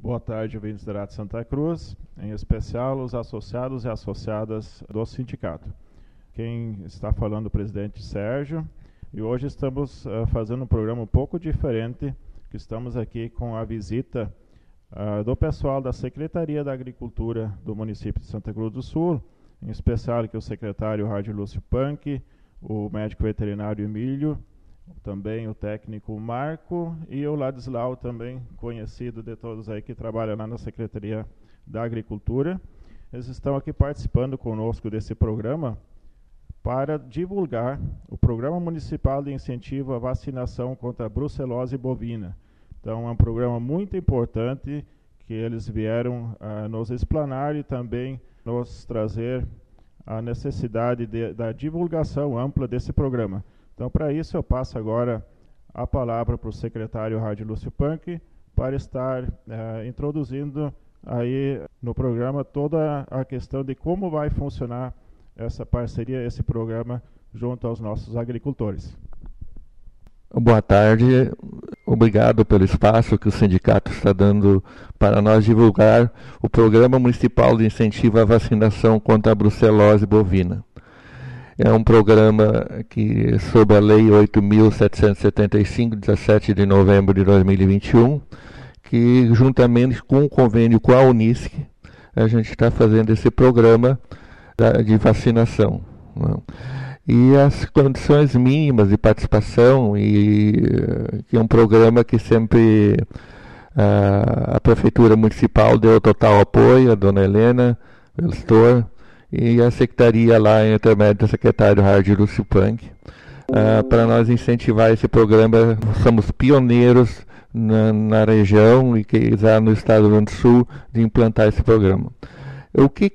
Boa tarde, ouvintes da Rádio Santa Cruz, em especial os associados e associadas do sindicato. Quem está falando é o presidente Sérgio, e hoje estamos fazendo um programa um pouco diferente, que estamos aqui com a visita do pessoal da Secretaria da Agricultura do município de Santa Cruz do Sul, em especial aqui o secretário Rádio Lúcio Punk, o médico veterinário Emílio, também o técnico Marco e o Ladislau, também conhecido de todos aí que trabalham lá na Secretaria da Agricultura. Eles estão aqui participando conosco desse programa para divulgar o Programa Municipal de Incentivo à Vacinação contra a Brucelose Bovina. Então é um programa muito importante que eles vieram nos explanar e também nos trazer a necessidade da divulgação ampla desse programa. Então, para isso, eu passo agora a palavra para o secretário Rádio Lúcio Punk para estar introduzindo aí no programa toda a questão de como vai funcionar essa parceria, esse programa, junto aos nossos agricultores. Boa tarde, obrigado pelo espaço que o sindicato está dando para nós divulgar o Programa Municipal de Incentivo à Vacinação contra a Brucelose Bovina. É um programa que, sob a Lei 8.775, 17 de novembro de 2021, que, juntamente com o convênio com a Unisc, a gente está fazendo esse programa de vacinação, né? E as condições mínimas de participação, que é um programa que sempre a Prefeitura Municipal deu total apoio, a dona Helena Elstor, e a Secretaria lá, em intermédio do secretário Rádio Lúcio Punk, para nós incentivar esse programa. Somos pioneiros na região e já no estado do Rio Grande do Sul de implantar esse programa. O que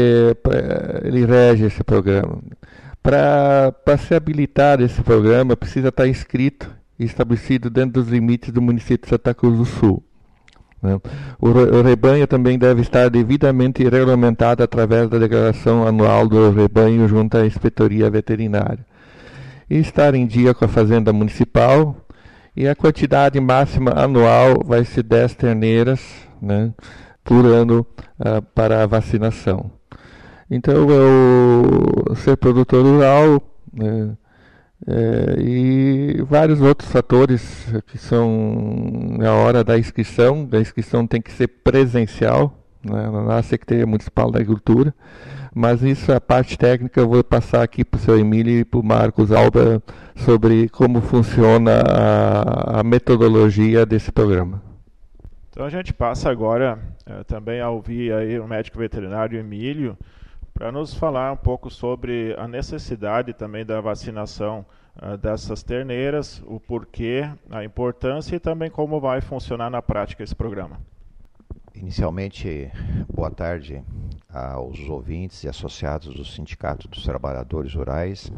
ele rege esse programa? Para ser habilitado esse programa, precisa estar inscrito e estabelecido dentro dos limites do município de Santa Cruz do Sul, né? O rebanho também deve estar devidamente regulamentado através da declaração anual do rebanho junto à inspetoria veterinária. E estar em dia com a fazenda municipal, e a quantidade máxima anual vai ser 10 terneiras, né, por ano para a vacinação. Então, eu ser produtor rural, né, e vários outros fatores que são na hora da inscrição. A inscrição tem que ser presencial, né, na Secretaria Municipal da Agricultura, mas isso, a parte técnica, eu vou passar aqui para o seu Emílio e para o Marcos Alba sobre como funciona a metodologia desse programa. Então a gente passa agora também a ouvir aí o médico veterinário Emílio, para nos falar um pouco sobre a necessidade também da vacinação dessas terneiras, o porquê, a importância e também como vai funcionar na prática esse programa. Inicialmente, boa tarde aos ouvintes e associados do Sindicato dos Trabalhadores Rurais.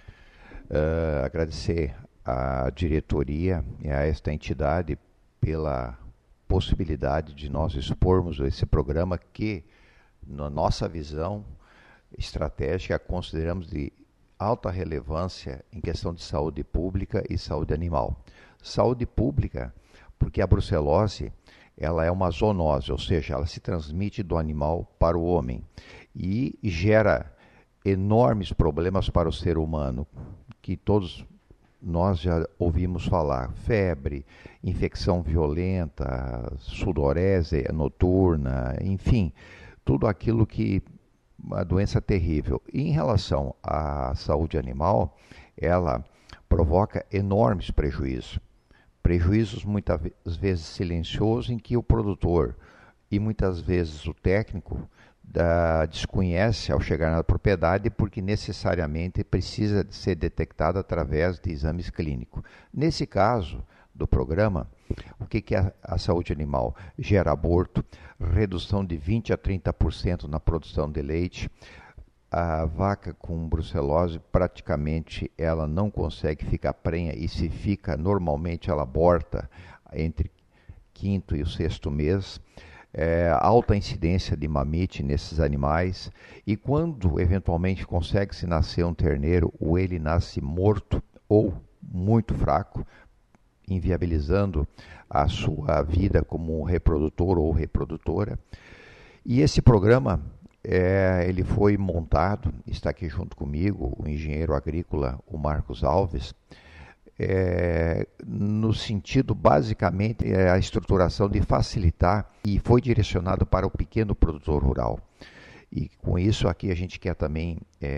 Agradecer à diretoria e a esta entidade pela possibilidade de nós expormos esse programa que, na nossa visão estratégica, consideramos de alta relevância em questão de saúde pública e saúde animal. Saúde pública, porque a brucelose, ela é uma zoonose, ou seja, ela se transmite do animal para o homem e gera enormes problemas para o ser humano, que todos nós já ouvimos falar: febre, infecção violenta, sudorese noturna, enfim, tudo aquilo que uma doença terrível. E em relação à saúde animal, ela provoca enormes prejuízos. Prejuízos muitas vezes silenciosos, em que o produtor e muitas vezes o técnico desconhece ao chegar na propriedade, porque necessariamente precisa ser detectado através de exames clínicos. Nesse caso do programa, o que é a saúde animal? Gera aborto, redução de 20% a 30% na produção de leite. A vaca com brucelose, praticamente ela não consegue ficar prenha, e se fica, normalmente ela aborta entre quinto e o sexto mês. Alta incidência de mamite nesses animais, e quando eventualmente consegue-se nascer um terneiro, ou ele nasce morto ou muito fraco, inviabilizando a sua vida como reprodutor ou reprodutora. E esse programa, ele foi montado, está aqui junto comigo, o engenheiro agrícola, o Marcos Alves, no sentido, basicamente, a estruturação de facilitar, e foi direcionado para o pequeno produtor rural. E com isso aqui a gente quer também,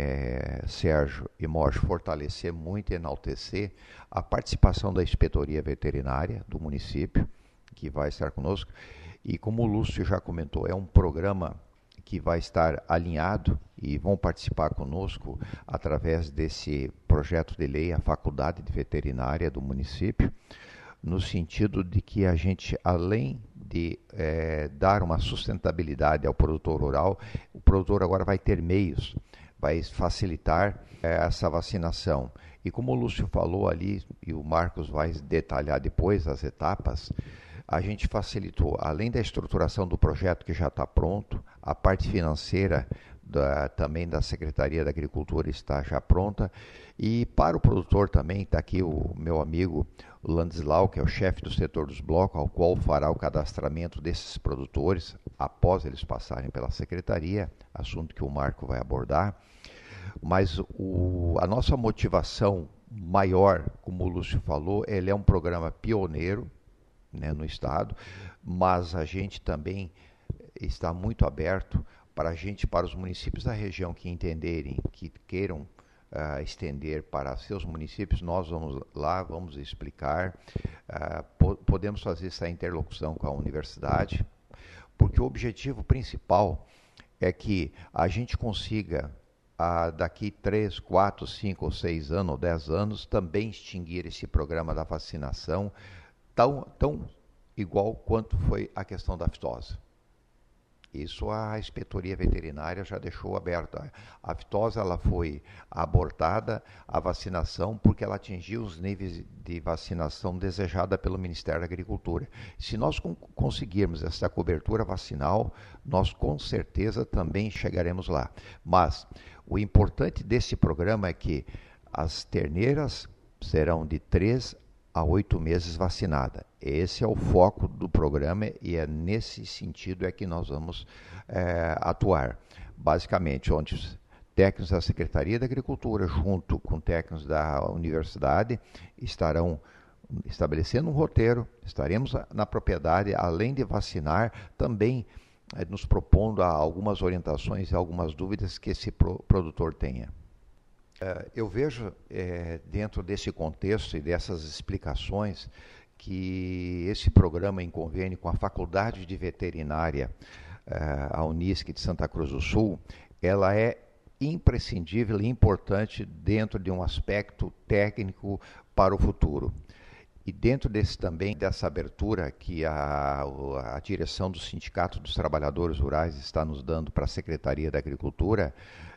Sérgio e Morge, fortalecer muito e enaltecer a participação da inspetoria veterinária do município, que vai estar conosco. E como o Lúcio já comentou, é um programa que vai estar alinhado e vão participar conosco através desse projeto de lei, a Faculdade de Veterinária do município, no sentido de que a gente, além de dar uma sustentabilidade ao produtor rural, o produtor agora vai ter meios, vai facilitar essa vacinação. E como o Lúcio falou ali, e o Marcos vai detalhar depois as etapas, a gente facilitou, além da estruturação do projeto que já está pronto, a parte financeira também da Secretaria da Agricultura está já pronta. E para o produtor também, está aqui o meu amigo Landislau, que é o chefe do setor dos blocos, ao qual fará o cadastramento desses produtores após eles passarem pela Secretaria, assunto que o Marco vai abordar. Mas a nossa motivação maior, como o Lúcio falou, ele é um programa pioneiro, né, no Estado, mas a gente também está muito aberto para os municípios da região que entenderem, que queiram estender para seus municípios, nós vamos lá, vamos explicar, podemos fazer essa interlocução com a universidade, porque o objetivo principal é que a gente consiga, daqui 3, 4, 5 ou 6 anos, ou 10 anos, também extinguir esse programa da vacinação, tão igual quanto foi a questão da aftosa. Isso a inspetoria veterinária já deixou aberto. A aftosa ela foi abortada, a vacinação, porque ela atingiu os níveis de vacinação desejada pelo Ministério da Agricultura. Se nós conseguirmos essa cobertura vacinal, nós com certeza também chegaremos lá. Mas o importante desse programa é que as terneiras serão de 3 a 8 meses vacinada. Esse é o foco do programa e é nesse sentido que nós vamos atuar. Basicamente, onde técnicos da Secretaria da Agricultura, junto com técnicos da universidade, estarão estabelecendo um roteiro, estaremos na propriedade, além de vacinar, também nos propondo algumas orientações e algumas dúvidas que esse produtor tenha. Eu vejo, dentro desse contexto e dessas explicações, que esse programa em convênio com a Faculdade de Veterinária, a Unisc de Santa Cruz do Sul, ela é imprescindível e importante dentro de um aspecto técnico para o futuro. E dentro dessa abertura que a direção do Sindicato dos Trabalhadores Rurais está nos dando para a Secretaria da Agricultura,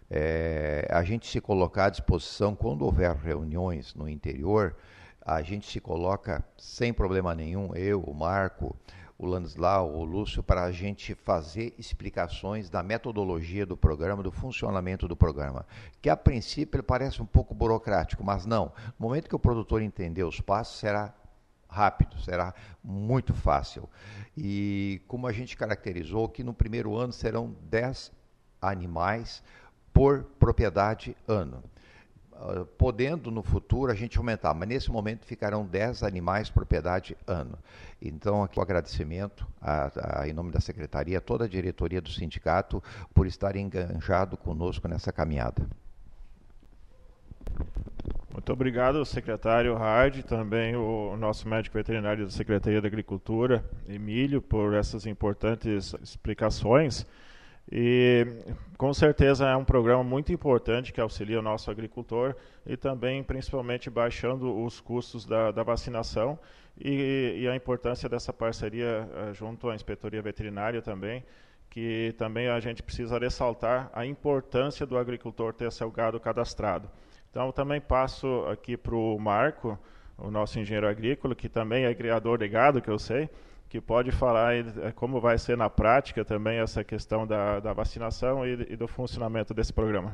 a gente se colocar à disposição, quando houver reuniões no interior, a gente se coloca sem problema nenhum, eu, o Marco, o Landislau, o Lúcio, para a gente fazer explicações da metodologia do programa, do funcionamento do programa, que a princípio ele parece um pouco burocrático, mas não. No momento que o produtor entender os passos, será rápido, será muito fácil. E como a gente caracterizou, que no primeiro ano serão 10 animais por propriedade ano. Podendo no futuro a gente aumentar, mas nesse momento ficarão 10 animais por propriedade ano. Então, aqui o agradecimento em nome da Secretaria, a toda a diretoria do sindicato por estar enganjado conosco nessa caminhada. Muito obrigado, secretário Hard, também o nosso médico veterinário da Secretaria da Agricultura, Emílio, por essas importantes explicações. E com certeza é um programa muito importante que auxilia o nosso agricultor e também principalmente baixando os custos da vacinação e a importância dessa parceria junto à inspetoria veterinária também, que também a gente precisa ressaltar a importância do agricultor ter seu gado cadastrado. Então também passo aqui para o Marco, o nosso engenheiro agrícola, que também é criador de gado, que eu sei, que pode falar como vai ser na prática também essa questão da vacinação e do funcionamento desse programa.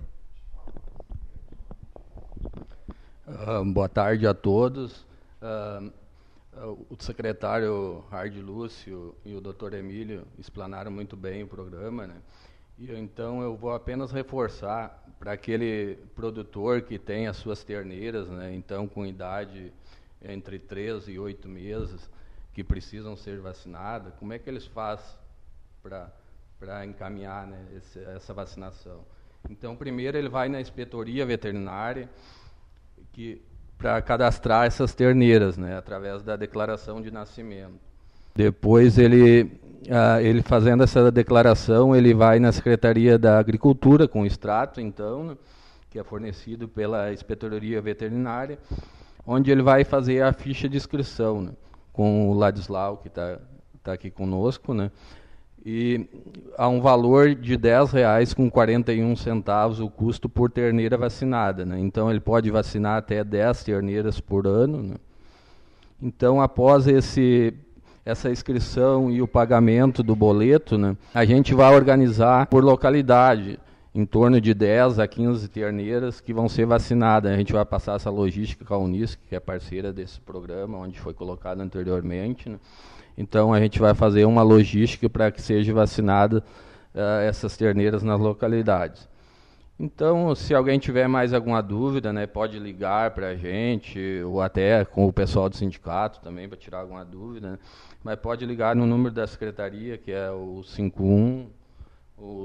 Boa tarde a todos. O secretário Hard Lúcio e o Dr. Emílio explanaram muito bem o programa, né? E então eu vou apenas reforçar para aquele produtor que tem as suas terneiras, né? Então com idade entre 3 e 8 meses, que precisam ser vacinadas, como é que eles fazem para encaminhar, né, essa vacinação? Então, primeiro ele vai na inspetoria veterinária para cadastrar essas terneiras, né, através da declaração de nascimento. Depois ele fazendo essa declaração, ele vai na Secretaria da Agricultura com o extrato, então, né, que é fornecido pela inspetoria veterinária, onde ele vai fazer a ficha de inscrição, né, com o Ladislau, que está aqui conosco, né, e há um valor de R$10,41 o custo por terneira vacinada, né? Então ele pode vacinar até 10 terneiras por ano, né? Então, após essa inscrição e o pagamento do boleto, né, a gente vai organizar por localidade, em torno de 10 a 15 terneiras que vão ser vacinadas. A gente vai passar essa logística com a Unisc, que é parceira desse programa, onde foi colocado anteriormente, né? Então, a gente vai fazer uma logística para que seja vacinada essas terneiras nas localidades. Então, se alguém tiver mais alguma dúvida, né, pode ligar para a gente, ou até com o pessoal do sindicato também, para tirar alguma dúvida, né? Mas pode ligar no número da secretaria, que é o 51, o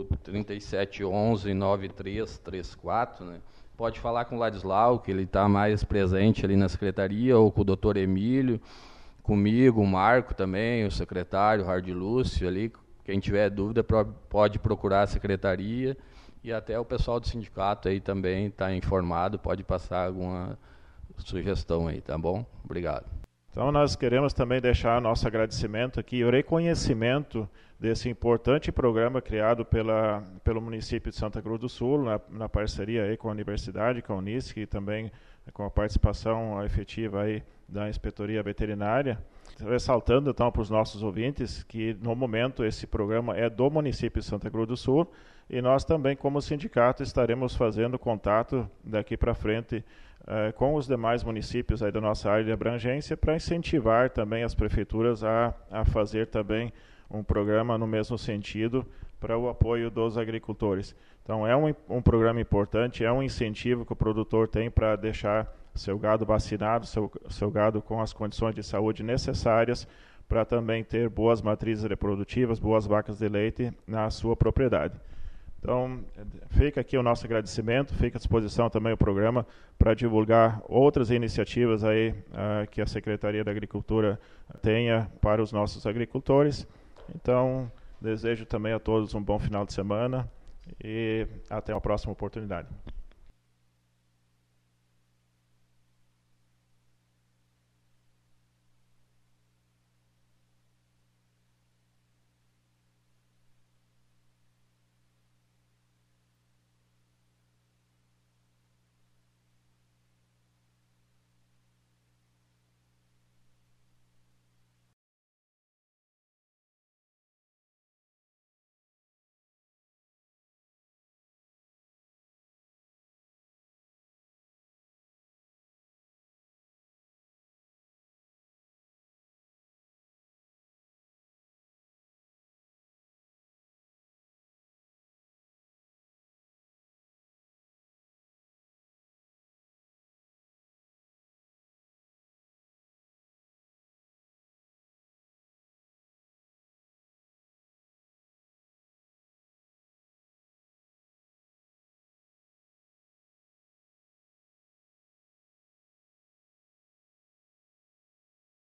3711-9334, né? Pode falar com o Ladislau, que ele está mais presente ali na secretaria, ou com o doutor Emílio, comigo, o Marco também, o secretário, o Hard Lúcio ali. Quem tiver dúvida pode procurar a secretaria, e até o pessoal do sindicato aí também está informado, pode passar alguma sugestão aí, tá bom? Obrigado. Então nós queremos também deixar nosso agradecimento aqui, o reconhecimento desse importante programa criado pelo município de Santa Cruz do Sul, na parceria aí com a universidade, com a Unisc, e também com a participação efetiva aí da inspetoria veterinária. Ressaltando então para os nossos ouvintes que no momento esse programa é do município de Santa Cruz do Sul, e nós também, como sindicato, estaremos fazendo contato daqui para frente com os demais municípios aí da nossa área de abrangência, para incentivar também as prefeituras a fazer também um programa no mesmo sentido para o apoio dos agricultores. Então é um programa importante, é um incentivo que o produtor tem para deixar seu gado vacinado, seu gado com as condições de saúde necessárias para também ter boas matrizes reprodutivas, boas vacas de leite na sua propriedade. Então, fica aqui o nosso agradecimento, fica à disposição também o programa para divulgar outras iniciativas aí que a Secretaria da Agricultura tenha para os nossos agricultores. Então, desejo também a todos um bom final de semana e até a próxima oportunidade.